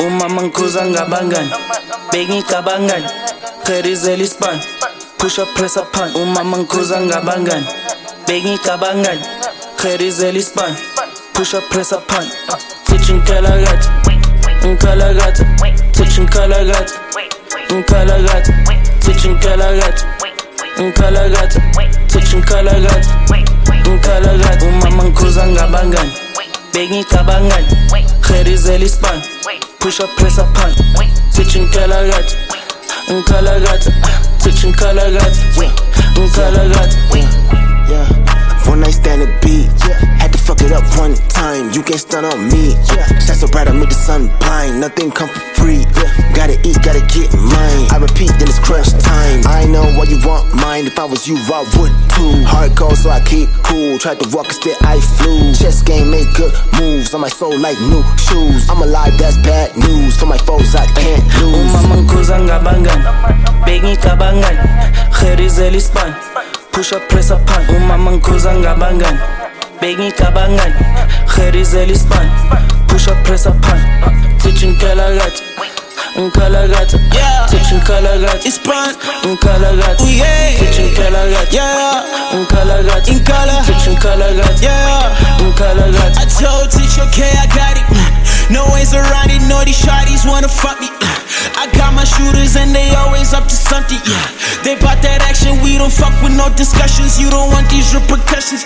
Umama ngikhuza ngabangani bengicabangani Gerizela ispan push up press up pan Umama ngikhuza ngabangani bengicabangani Gerizela ispan push up press up pan Teaching kalagati Nkalagati Teaching kalagati Nkalagati Teaching kalagati Nkalagati Teaching kalagati Nkalagati Umama ngikhuza ngabangani bengicabangani Gerizela ispan push up press up pan Teaching kalagati Nkalagati Teaching kalagati Nkalagati Yeah, one night stand a beat. Had to fuck it up one time. You can't stun on me. Shine so bright I make the sun blind. Nothing come for free. Gotta eat, gotta get mine. I repeat, then it's crunch time. I know why you want mine. If I was you, I would too. Hardcore, so I keep cool. Tried to walk, instead I flew. Chess game, make good moves. On my soul like new shoes. I'm alive, that's bad news. For my foes, I can't lose. Umama ngikhuza ngabangani bengicabangani Gerizela ispan push up press up pan Umama ngikhuza ngabangani bengicabangani Gerizela ispan push up press up pan Teaching kalagati Nkalagati Teaching kalagati Ispan Nkalagati Teaching kalagati Nkalagati Teaching kalagati Nkalagati I told teacher, okay, I got it. No ways around it, no these shawties wanna fuck me. I got my shooters and they always up to something. They bought that action, we don't fuck with no discussions. You don't want these repercussions.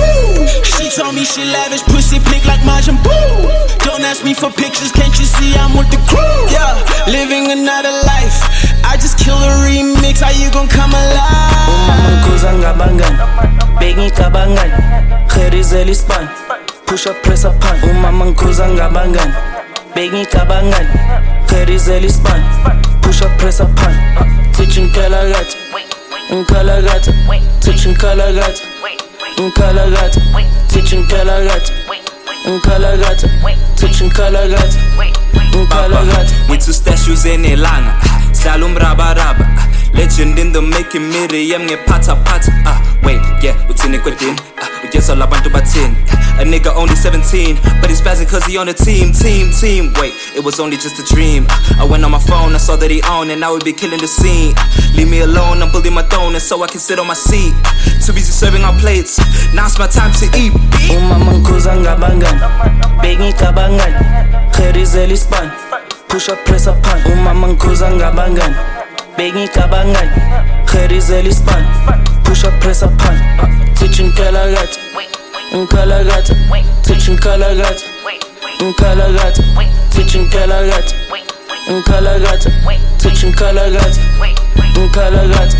She told me she lavish, pussy pink like Majin Buu. Don't ask me for pictures, can't you see I'm with the crew? Yeah, living another life. I just kill a remix, how you gon' come alive? Umama ngikhuza ngabangani bengicabangani Gerizela ispan push up press up pan Umama ngikhuza ngabangani bengicabangani Gerizela ispan push up press up pan Teaching kalagati Nkalagati Teaching kalagati Nkalagati Teaching kalagati Nkalagati Teaching kalagati Nkalagati Ngithu statues enelanga Sidlala umrabaraba Legend in the making Miriam ngephatha phatha wait yeah uthini kwedini ugesa labantu bathini a nigga only 17 but he's spazzing cause he on the team wait it was only just a dream I went on my phone I saw that he on and now we be killing the scene leave me alone I'm building my throne and so I can sit on my seat too busy serving our plates now it's my time to eat Umama ngikhuza ngabangani bengicabangani Gerizela ispan push up press up pan Umama ngikhuza ngabangani bengicabangani Gerizela ispan push up press up pan Teaching kalagati Nkalagati Teaching kalagati Nkalagati Teaching kalagati Nkalagati Teaching kalagati Nkalagati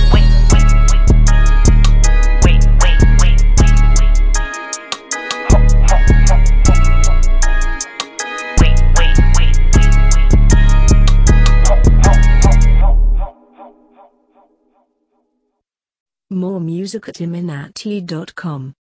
More music at iminati.com.